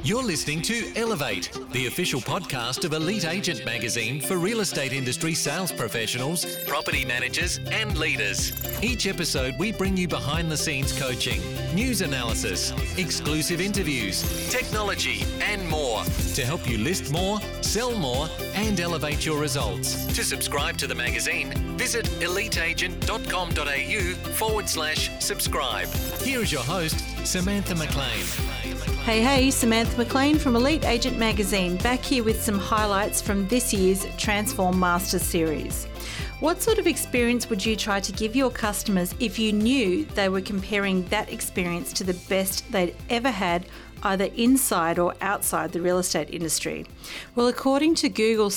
You're listening to Elevate, the official podcast of Elite Agent Magazine for real estate industry sales professionals, property managers, and leaders. Each episode, we bring you behind the scenes coaching, news analysis, exclusive interviews, technology, and more to help you list more, sell more, and elevate your results. To subscribe to the magazine, visit eliteagent.com.au/subscribe. Here is your host, Samantha McLean. Hey, Samantha McLean from Elite Agent Magazine, back here with some highlights from this year's Transform Masters series. What sort of experience would you try to give your customers if you knew they were comparing that experience to the best they'd ever had, either inside or outside the real estate industry? Well, according to Google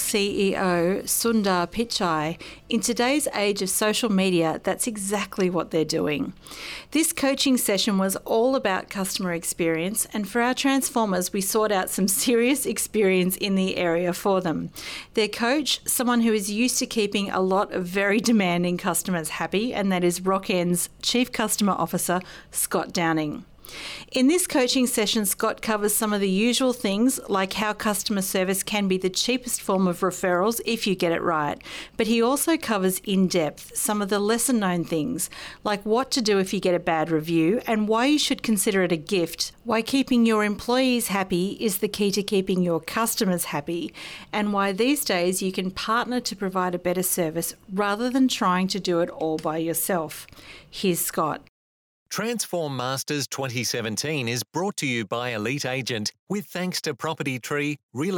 CEO Sundar Pichai, in today's age of social media, that's exactly what they're doing. This coaching session was all about customer experience, and for our transformers, we sought out some serious experience in the area for them. Their coach, someone who is used to keeping a lot of very demanding customers happy, and that is Rockend's Chief Customer Officer, Scott Downing. In this coaching session, Scott covers some of the usual things, like how customer service can be the cheapest form of referrals if you get it right. But he also covers in depth some of the lesser known things, like what to do if you get a bad review and why you should consider it a gift, why keeping your employees happy is the key to keeping your customers happy, and why these days you can partner to provide a better service rather than trying to do it all by yourself. Here's Scott. Transform Masters 2017 is brought to you by Elite Agent with thanks to Property Tree,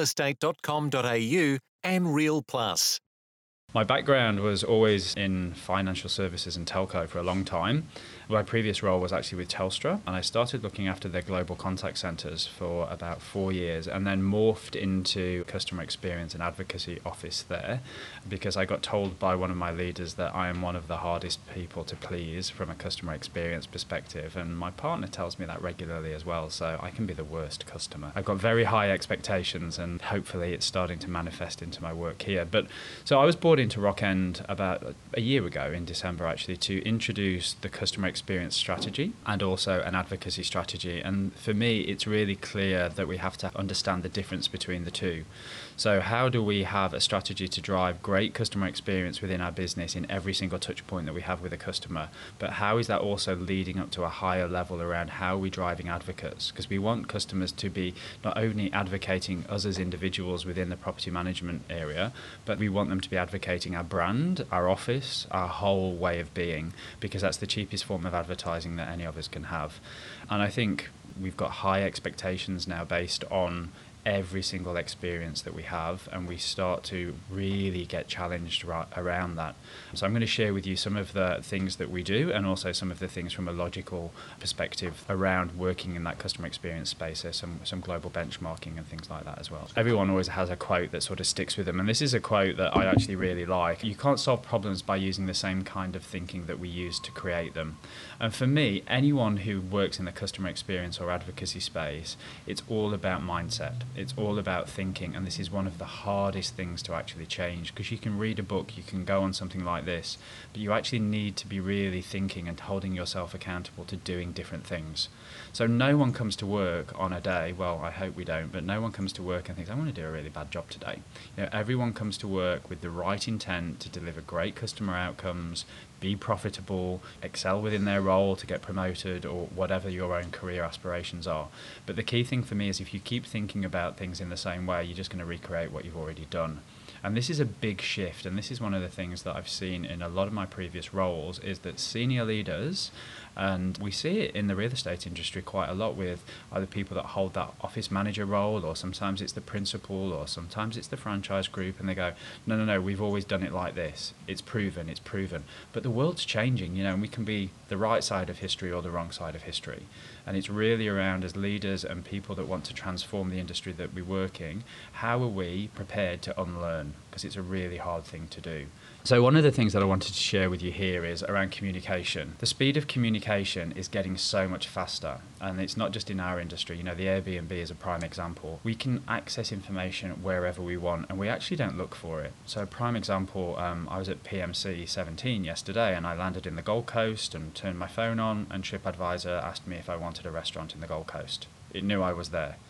realestate.com.au and Real Plus. My background was always in financial services and telco for a long time. My previous role was actually with Telstra, and I started looking after their global contact centres for about 4 years and then morphed into customer experience and advocacy office there because I got told by one of my leaders that I am one of the hardest people to please from a customer experience perspective, and my partner tells me that regularly as well, so I can be the worst customer. I've got very high expectations, and hopefully it's starting to manifest into my work here. So I was brought into Rockend about a year ago in December actually to introduce the customer experience strategy and also an advocacy strategy, and for me it's really clear that we have to understand the difference between the two. So how do we have a strategy to drive great customer experience within our business in every single touch point that we have with a customer, but how is that also leading up to a higher level around how we're driving advocates, because we want customers to be not only advocating us as individuals within the property management area, but we want them to be advocating our brand, our office, our whole way of being, because that's the cheapest form of advertising that any of us can have. And I think we've got high expectations now based on every single experience that we have, and we start to really get challenged around that. So I'm going to share with you some of the things that we do and also some of the things from a logical perspective around working in that customer experience space. There's some global benchmarking and things like that as well. Everyone always has a quote that sort of sticks with them, and this is a quote that I actually really like. You can't solve problems by using the same kind of thinking that we use to create them. And for me, anyone who works in the customer experience or advocacy space, it's all about mindset. It's all about thinking, and this is one of the hardest things to actually change, because you can read a book, you can go on something like this, but you actually need to be really thinking and holding yourself accountable to doing different things. So no one comes to work on a day, well, I hope we don't, but no one comes to work and thinks, I want to do a really bad job today. Everyone comes to work with the right intent to deliver great customer outcomes, be profitable, excel within their role to get promoted, or whatever your own career aspirations are. But the key thing for me is if you keep thinking about things in the same way, you're just going to recreate what you've already done. And this is a big shift, and this is one of the things that I've seen in a lot of my previous roles, is that senior leaders, and we see it in the real estate industry quite a lot with either people that hold that office manager role, or sometimes it's the principal, or sometimes it's the franchise group, and they go, no, we've always done it like this. It's proven. But the world's changing, and we can be the right side of history or the wrong side of history. And it's really around, as leaders and people that want to transform the industry that we work in, how are we prepared to unlearn? Because it's a really hard thing to do. So one of the things that I wanted to share with you here is around communication. The speed of communication is getting so much faster, and it's not just in our industry. The Airbnb is a prime example. We can access information wherever we want, and we actually don't look for it. So a prime example, I was at PMC 17 yesterday, and I landed in the Gold Coast and turned my phone on, and TripAdvisor asked me if I wanted a restaurant in the Gold Coast. It knew I was there.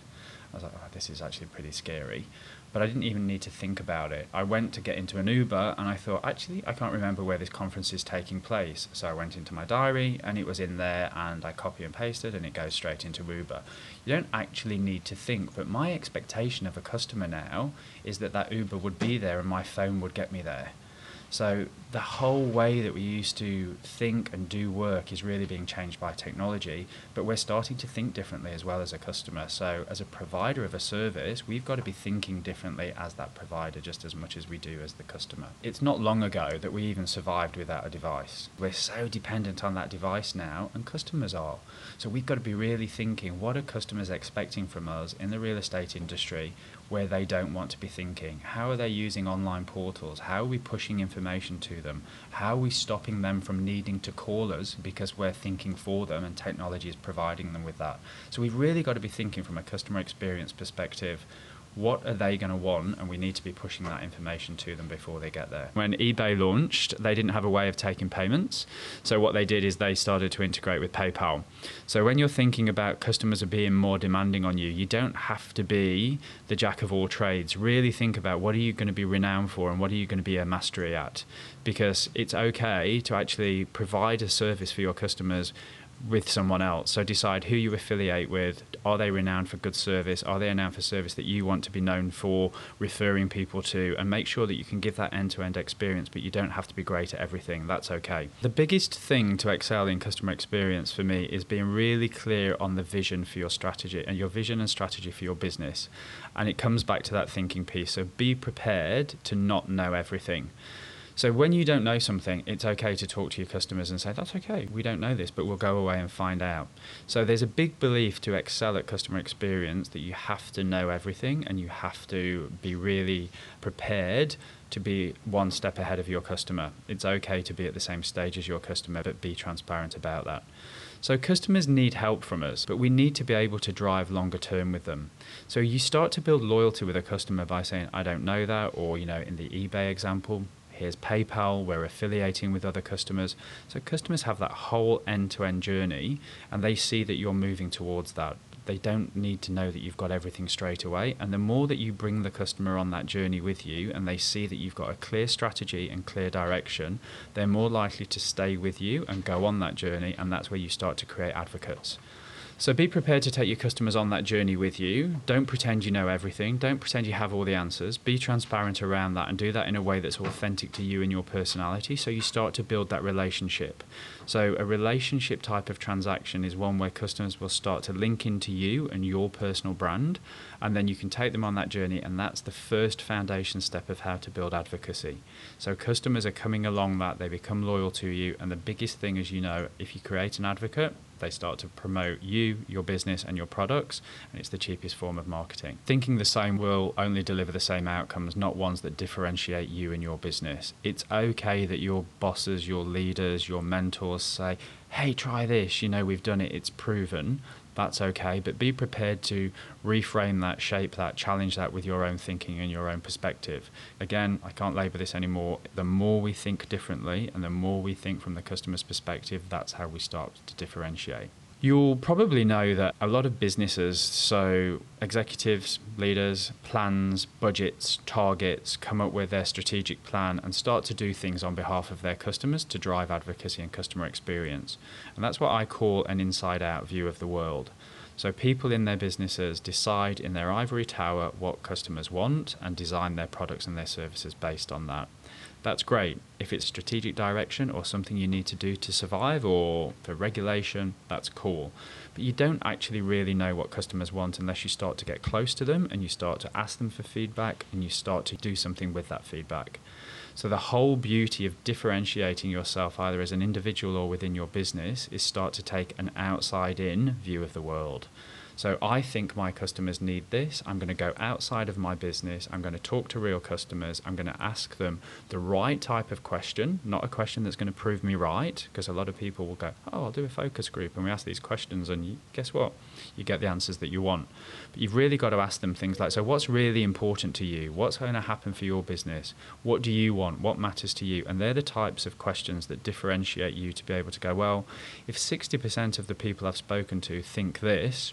I was like, oh, this is actually pretty scary. But I didn't even need to think about it. I went to get into an Uber and I thought, actually, I can't remember where this conference is taking place. So I went into my diary and it was in there, and I copy and pasted and it goes straight into Uber. You don't actually need to think, but my expectation of a customer now is that that Uber would be there and my phone would get me there. So the whole way that we used to think and do work is really being changed by technology, but we're starting to think differently as well as a customer. So as a provider of a service, we've got to be thinking differently as that provider just as much as we do as the customer. It's not long ago that we even survived without a device. We're so dependent on that device now, and customers are. So we've got to be really thinking, what are customers expecting from us in the real estate industry where they don't want to be thinking? How are they using online portals? How are we pushing information to them? How are we stopping them from needing to call us because we're thinking for them and technology is providing them with that? So we've really got to be thinking from a customer experience perspective. What are they going to want? And we need to be pushing that information to them before they get there. When eBay launched, they didn't have a way of taking payments. So what they did is they started to integrate with PayPal. So when you're thinking about customers are being more demanding on you, you don't have to be the jack of all trades. Really think about, what are you going to be renowned for and what are you going to be a mastery at? Because it's okay to actually provide a service for your customers with someone else. So decide who you affiliate with. Are they renowned for good service? Are they renowned for service that you want to be known for, referring people to? And make sure that you can give that end-to-end experience, but you don't have to be great at everything. That's okay. The biggest thing to excel in customer experience for me is being really clear on the vision for your strategy and your vision and strategy for your business. And it comes back to that thinking piece. So be prepared to not know everything. So when you don't know something, it's okay to talk to your customers and say, that's okay, we don't know this, but we'll go away and find out. So there's a big belief to excel at customer experience that you have to know everything and you have to be really prepared to be one step ahead of your customer. It's okay to be at the same stage as your customer, but be transparent about that. So customers need help from us, but we need to be able to drive longer term with them. So you start to build loyalty with a customer by saying, I don't know that, or, in the eBay example, here's PayPal, we're affiliating with other customers. So customers have that whole end-to-end journey and they see that you're moving towards that. They don't need to know that you've got everything straight away. And the more that you bring the customer on that journey with you and they see that you've got a clear strategy and clear direction, they're more likely to stay with you and go on that journey. And that's where you start to create advocates. So be prepared to take your customers on that journey with you. Don't pretend you know everything. Don't pretend you have all the answers. Be transparent around that and do that in a way that's authentic to you and your personality, so you start to build that relationship. So a relationship type of transaction is one where customers will start to link into you and your personal brand, and then you can take them on that journey, and that's the first foundation step of how to build advocacy. So customers are coming along that, they become loyal to you, and the biggest thing is, if you create an advocate, they start to promote you, your business, and your products, and it's the cheapest form of marketing. Thinking the same will only deliver the same outcomes, not ones that differentiate you and your business. It's okay that your bosses, your leaders, your mentors say, hey, try this, we've done it, it's proven. That's okay, but be prepared to reframe that, shape that, challenge that with your own thinking and your own perspective. Again, I can't labour this anymore. The more we think differently and the more we think from the customer's perspective, that's how we start to differentiate. You'll probably know that a lot of businesses, so executives, leaders, plans, budgets, targets, come up with their strategic plan and start to do things on behalf of their customers to drive advocacy and customer experience. And that's what I call an inside-out view of the world. So people in their businesses decide in their ivory tower what customers want and design their products and their services based on that. That's great. If it's strategic direction or something you need to do to survive or for regulation, that's cool. But you don't actually really know what customers want unless you start to get close to them and you start to ask them for feedback and you start to do something with that feedback. So the whole beauty of differentiating yourself either as an individual or within your business is start to take an outside-in view of the world. So I think my customers need this. I'm going to go outside of my business. I'm going to talk to real customers. I'm going to ask them the right type of question, not a question that's going to prove me right, because a lot of people will go, oh, I'll do a focus group and we ask these questions and guess what? You get the answers that you want. But you've really got to ask them things like, so what's really important to you? What's going to happen for your business? What do you want? What matters to you? And they're the types of questions that differentiate you to be able to go, well, if 60% of the people I've spoken to think this,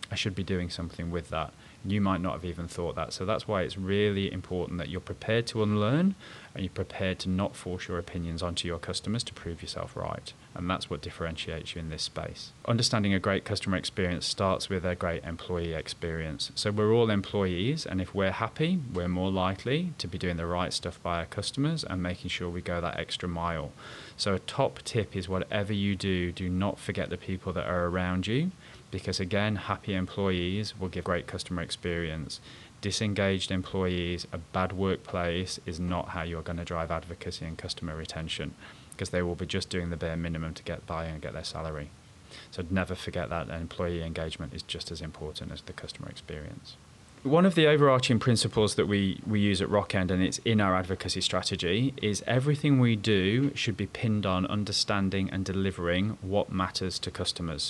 I should be doing something with that. You might not have even thought that. So that's why it's really important that you're prepared to unlearn and you're prepared to not force your opinions onto your customers to prove yourself right. And that's what differentiates you in this space. Understanding a great customer experience starts with a great employee experience. So we're all employees, and if we're happy, we're more likely to be doing the right stuff by our customers and making sure we go that extra mile. So a top tip is whatever you do, do not forget the people that are around you, because again, happy employees will give great customer experience. Disengaged employees, a bad workplace is not how you're going to drive advocacy and customer retention, because they will be just doing the bare minimum to get by and get their salary. So never forget that employee engagement is just as important as the customer experience. One of the overarching principles that we use at Rockend, and it's in our advocacy strategy, is everything we do should be pinned on understanding and delivering what matters to customers.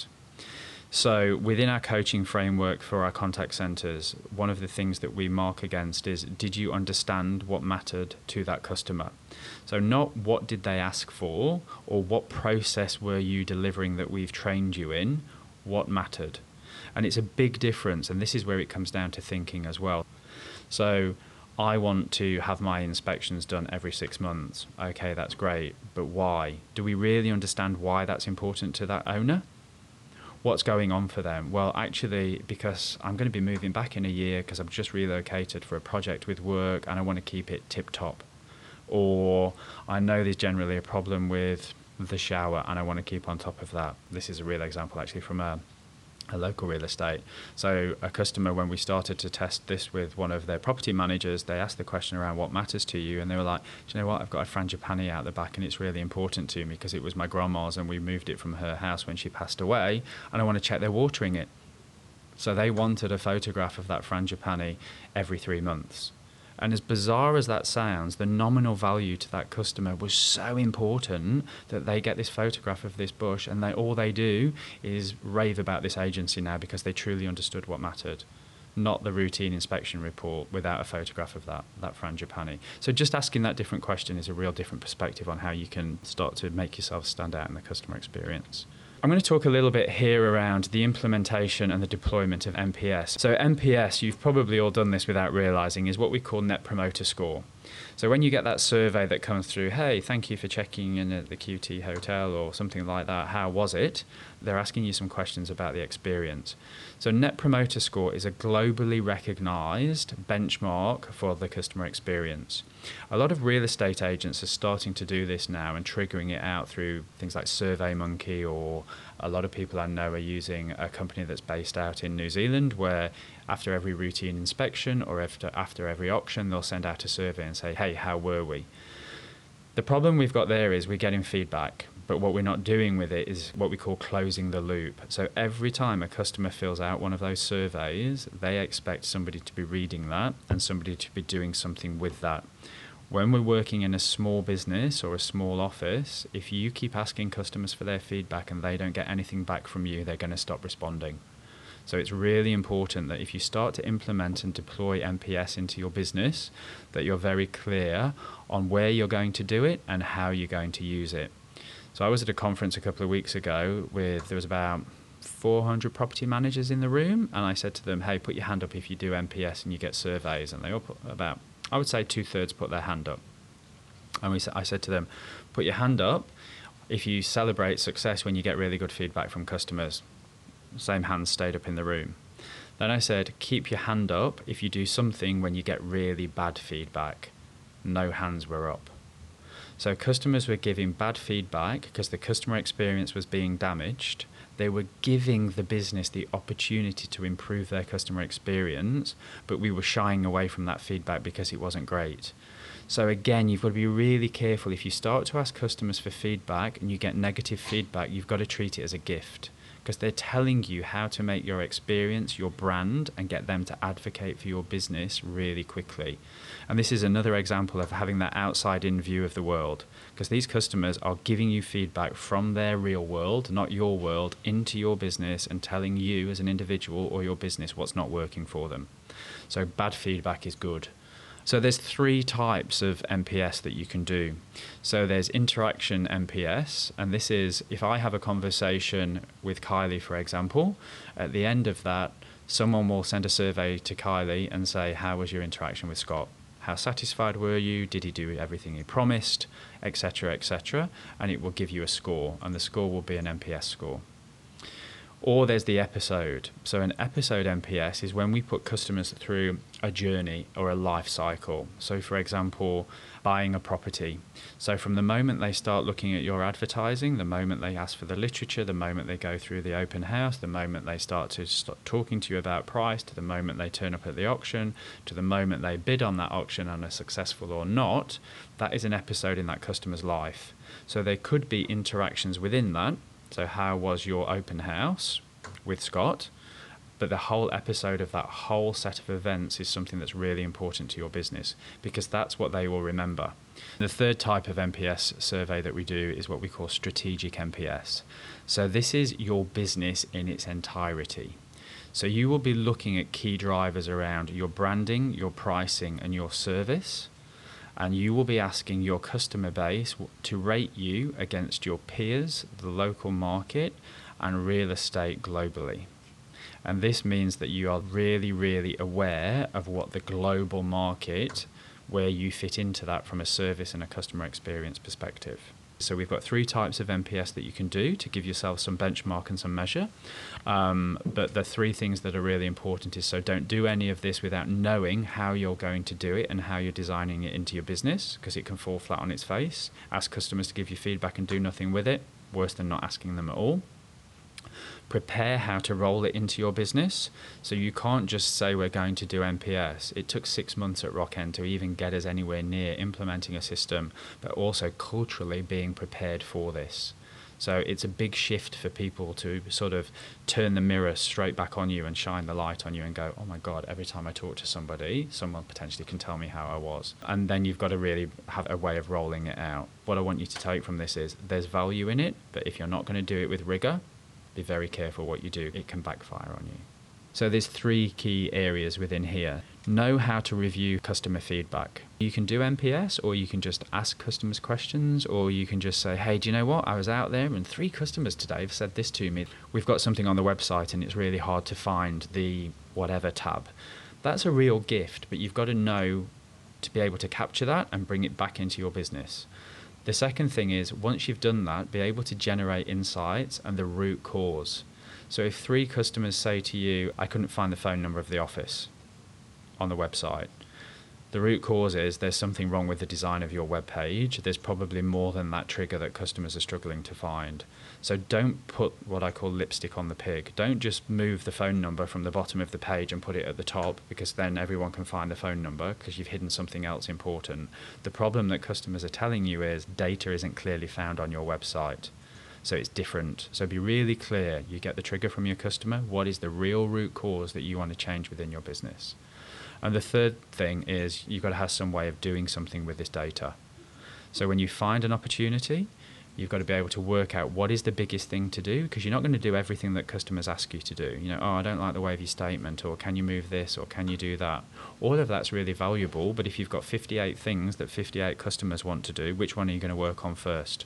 So within our coaching framework for our contact centres, one of the things that we mark against is, did you understand what mattered to that customer? So not what did they ask for, or what process were you delivering that we've trained you in, what mattered? And it's a big difference, and this is where it comes down to thinking as well. So I want to have my inspections done every 6 months. Okay, that's great, but why? Do we really understand why that's important to that owner? What's going on for them? Well, actually, because I'm going to be moving back in a year because I've just relocated for a project with work and I want to keep it tip-top. Or I know there's generally a problem with the shower and I want to keep on top of that. This is a real example actually from a local real estate. So a customer, when we started to test this with one of their property managers, they asked the question around what matters to you, and they were like, do you know what, I've got a frangipani out the back and it's really important to me because it was my grandma's and we moved it from her house when she passed away, and I want to check they're watering it. So they wanted a photograph of that frangipani every 3 months. And as bizarre as that sounds, the nominal value to that customer was so important that they get this photograph of this bush, and all they do is rave about this agency now because they truly understood what mattered, not the routine inspection report without a photograph of that frangipani. So just asking that different question is a real different perspective on how you can start to make yourself stand out in the customer experience. I'm going to talk a little bit here around the implementation and the deployment of NPS. So NPS, you've probably all done this without realizing, is what we call Net Promoter Score. So when you get that survey that comes through, hey, thank you for checking in at the QT hotel or something like that, how was it? They're asking you some questions about the experience. So Net Promoter Score is a globally recognized benchmark for the customer experience. A lot of real estate agents are starting to do this now and triggering it out through things like SurveyMonkey, or a lot of people I know are using a company that's based out in New Zealand where after every routine inspection or after every auction, they'll send out a survey and say, hey, how were we? The problem we've got there is we're getting feedback, but what we're not doing with it is what we call closing the loop. So every time a customer fills out one of those surveys, they expect somebody to be reading that and somebody to be doing something with that. When we're working in a small business or a small office, if you keep asking customers for their feedback and they don't get anything back from you, they're going to stop responding. So it's really important that if you start to implement and deploy NPS into your business, that you're very clear on where you're going to do it and how you're going to use it. So I was at a conference a couple of weeks ago there was about 400 property managers in the room, and I said to them, hey, put your hand up if you do NPS and you get surveys. And they all put about, I would say 2/3 put their hand up. And I said to them, put your hand up if you celebrate success when you get really good feedback from customers. Same hands stayed up in the room. Then I said, keep your hand up if you do something when you get really bad feedback. No hands were up. So customers were giving bad feedback because the customer experience was being damaged. They were giving the business the opportunity to improve their customer experience, but we were shying away from that feedback because it wasn't great. So again, you've got to be really careful. If you start to ask customers for feedback and you get negative feedback, you've got to treat it as a gift, because they're telling you how to make your experience, your brand, and get them to advocate for your business really quickly. And this is another example of having that outside-in view of the world, because these customers are giving you feedback from their real world, not your world, into your business and telling you as an individual or your business what's not working for them. So bad feedback is good. So there's 3 types of NPS that you can do. So there's interaction NPS, and this is if I have a conversation with Kylie, for example, at the end of that, someone will send a survey to Kylie and say, how was your interaction with Scott? How satisfied were you? Did he do everything he promised? Etc., etc. And it will give you a score, and the score will be an NPS score. Or there's the episode. So an episode NPS is when we put customers through a journey or a life cycle. So for example, buying a property. So from the moment they start looking at your advertising, the moment they ask for the literature, the moment they go through the open house, the moment they start talking to you about price, to the moment they turn up at the auction, to the moment they bid on that auction and are successful or not, that is an episode in that customer's life. So there could be interactions within that. So how was your open house with Scott? But the whole episode of that whole set of events is something that's really important to your business, because that's what they will remember. The third type of NPS survey that we do is what we call strategic NPS. So this is your business in its entirety. So you will be looking at key drivers around your branding, your pricing, and your service. And you will be asking your customer base to rate you against your peers, the local market, and real estate globally. And this means that you are really, really aware of what the global market, where you fit into that from a service and a customer experience perspective. So we've got 3 types of NPS that you can do to give yourself some benchmark and some measure. But the 3 things that are really important is, so don't do any of this without knowing how you're going to do it and how you're designing it into your business, because it can fall flat on its face. Ask customers to give you feedback and do nothing with it, worse than not asking them at all. Prepare how to roll it into your business. So you can't just say we're going to do NPS. It took 6 months at Rockend to even get us anywhere near implementing a system, but also culturally being prepared for this. So it's a big shift for people to sort of turn the mirror straight back on you and shine the light on you and go, oh my God, every time I talk to somebody, someone potentially can tell me how I was. And then you've got to really have a way of rolling it out. What I want you to take from this is there's value in it, but if you're not going to do it with rigor, be very careful what you do. It can backfire on you. So there's 3 key areas within here. Know how to review customer feedback. You can do NPS, or you can just ask customers questions, or you can just say, hey, do you know what? I was out there and 3 customers today have said this to me. We've got something on the website and it's really hard to find the whatever tab. That's a real gift, but you've got to know to be able to capture that and bring it back into your business. The second thing is, once you've done that, be able to generate insights and the root cause. So if 3 customers say to you, I couldn't find the phone number of the office on the website, the root cause is there's something wrong with the design of your web page. There's probably more than that trigger that customers are struggling to find. So don't put what I call lipstick on the pig. Don't just move the phone number from the bottom of the page and put it at the top, because then everyone can find the phone number because you've hidden something else important. The problem that customers are telling you is data isn't clearly found on your website. So it's different. So be really clear. You get the trigger from your customer. What is the real root cause that you want to change within your business? And the third thing is you've got to have some way of doing something with this data. So when you find an opportunity, you've got to be able to work out what is the biggest thing to do, because you're not going to do everything that customers ask you to do. You know, oh, I don't like the wavy statement, or can you move this, or can you do that? All of that's really valuable, but if you've got 58 things that 58 customers want to do, which one are you going to work on first?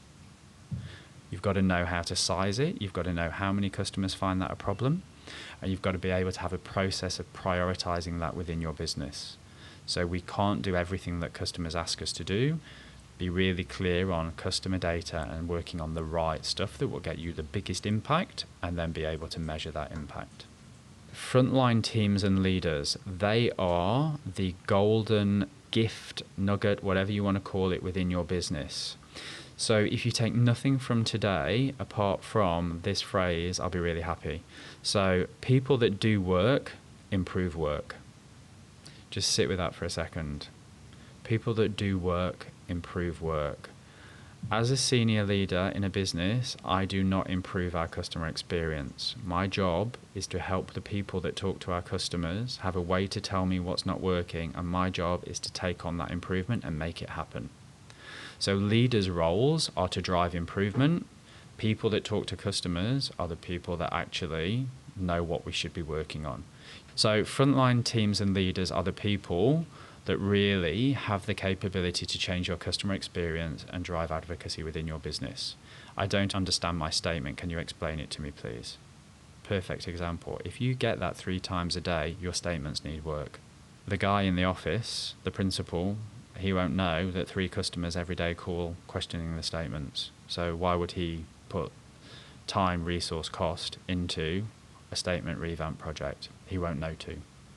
You've got to know how to size it. You've got to know how many customers find that a problem. And you've got to be able to have a process of prioritizing that within your business. So we can't do everything that customers ask us to do. Be really clear on customer data and working on the right stuff that will get you the biggest impact, and then be able to measure that impact. Frontline teams and leaders, they are the golden gift, nugget, whatever you want to call it, within your business. So if you take nothing from today apart from this phrase, I'll be really happy. So people that do work, improve work. Just sit with that for a second. People that do work, improve work. As a senior leader in a business, I do not improve our customer experience. My job is to help the people that talk to our customers have a way to tell me what's not working, and my job is to take on that improvement and make it happen. So leaders' roles are to drive improvement. People that talk to customers are the people that actually know what we should be working on. So frontline teams and leaders are the people that really have the capability to change your customer experience and drive advocacy within your business. I don't understand my statement. Can you explain it to me, please? perfect example. If you get that 3 times a day, your statements need work. The guy in the office, the principal, he won't know that 3 customers every day call questioning the statements. So why would he put time, resource, cost into a statement revamp project? He won't know to.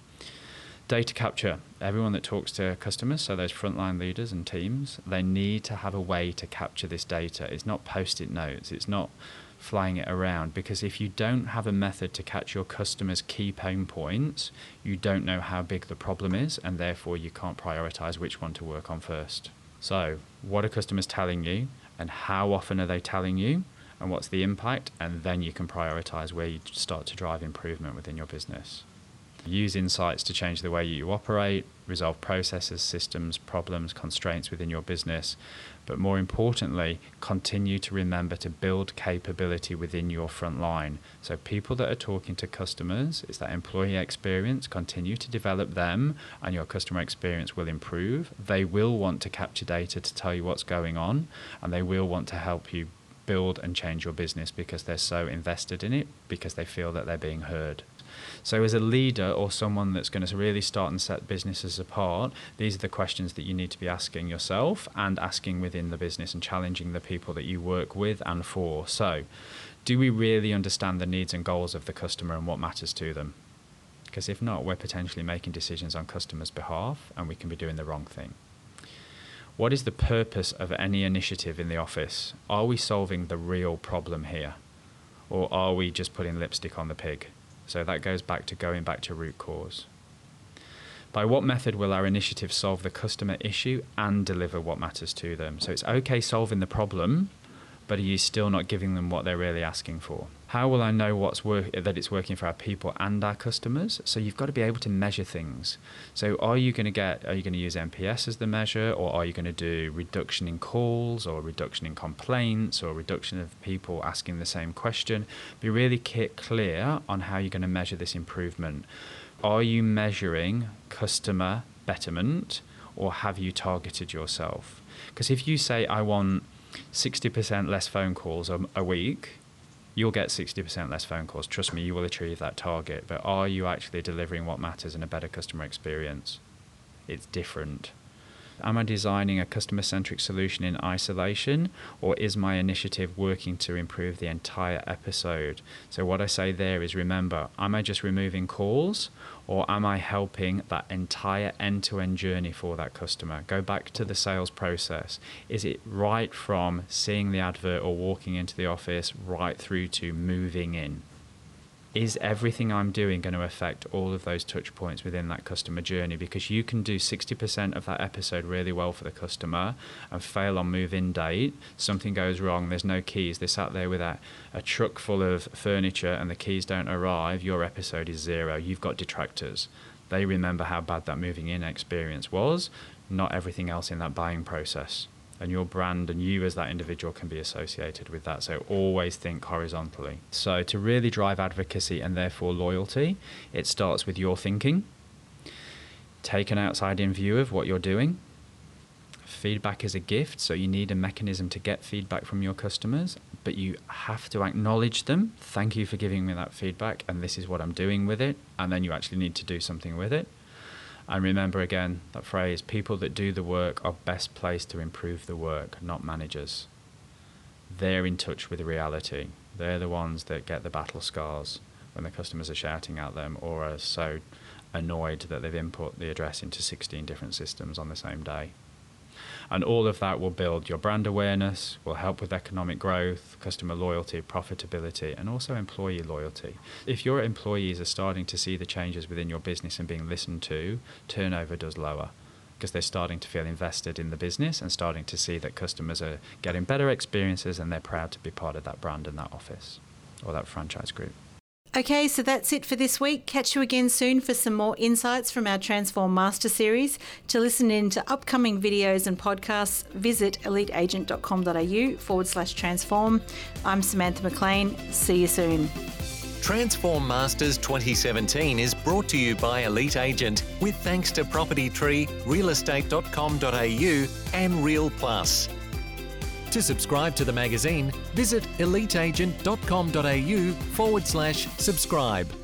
Data capture. Everyone that talks to customers, so those frontline leaders and teams, they need to have a way to capture this data. It's not post-it notes. It's not flying it around, because if you don't have a method to catch your customers' key pain points, you don't know how big the problem is, and therefore you can't prioritize which one to work on first. So what are customers telling you, and how often are they telling you, and what's the impact? And then you can prioritize where you start to drive improvement within your business. Use insights to change the way you operate, resolve processes, systems, problems, constraints within your business. But more importantly, continue to remember to build capability within your front line. So people that are talking to customers, it's that employee experience, continue to develop them, and your customer experience will improve. They will want to capture data to tell you what's going on, and they will want to help you build and change your business because they're so invested in it, because they feel that they're being heard. So as a leader or someone that's going to really start and set businesses apart, these are the questions that you need to be asking yourself and asking within the business and challenging the people that you work with and for. So, do we really understand the needs and goals of the customer and what matters to them? Because if not, we're potentially making decisions on customers' behalf and we can be doing the wrong thing. What is the purpose of any initiative in the office? Are we solving the real problem here? Or are we just putting lipstick on the pig? So that goes back to going back to root cause. By what method will our initiative solve the customer issue and deliver what matters to them? So it's okay solving the problem, but are you still not giving them what they're really asking for? How will I know that it's working for our people and our customers? So you've got to be able to measure things. So are you going to use NPS as the measure, or are you going to do reduction in calls, or reduction in complaints, or reduction of people asking the same question? Be really clear on how you're going to measure this improvement. Are you measuring customer betterment, or have you targeted yourself? Because if you say, I want 60% less phone calls a week, you'll get 60% less phone calls. Trust me, you will achieve that target. But are you actually delivering what matters in a better customer experience? It's different. Am I designing a customer-centric solution in isolation, or is my initiative working to improve the entire episode? So what I say there is, remember, am I just removing calls, or am I helping that entire end-to-end journey for that customer? Go back to the sales process. Is it right from seeing the advert or walking into the office right through to moving in? Is everything I'm doing going to affect all of those touch points within that customer journey? Because you can do 60% of that episode really well for the customer and fail on move-in date. Something goes wrong, there's no keys. They sat there with a truck full of furniture and the keys don't arrive. Your episode is 0. You've got detractors. They remember how bad that moving in experience was, not everything else in that buying process. And your brand and you as that individual can be associated with that. So always think horizontally. So to really drive advocacy and therefore loyalty, it starts with your thinking. Take an outside-in view of what you're doing. Feedback is a gift, so you need a mechanism to get feedback from your customers, but you have to acknowledge them. Thank you for giving me that feedback, and this is what I'm doing with it. And then you actually need to do something with it. And remember again, that phrase, people that do the work are best placed to improve the work, not managers. They're in touch with reality. They're the ones that get the battle scars when the customers are shouting at them or are so annoyed that they've input the address into 16 different systems on the same day. And all of that will build your brand awareness, will help with economic growth, customer loyalty, profitability, and also employee loyalty. If your employees are starting to see the changes within your business and being listened to, turnover does lower because they're starting to feel invested in the business and starting to see that customers are getting better experiences and they're proud to be part of that brand and that office or that franchise group. Okay, so that's it for this week. Catch you again soon for some more insights from our Transform Master Series. To listen in to upcoming videos and podcasts, visit eliteagent.com.au/transform. I'm Samantha McLean. See you soon. Transform Masters 2017 is brought to you by Elite Agent with thanks to Property Tree, realestate.com.au and Real Plus. To subscribe to the magazine, visit eliteagent.com.au/subscribe.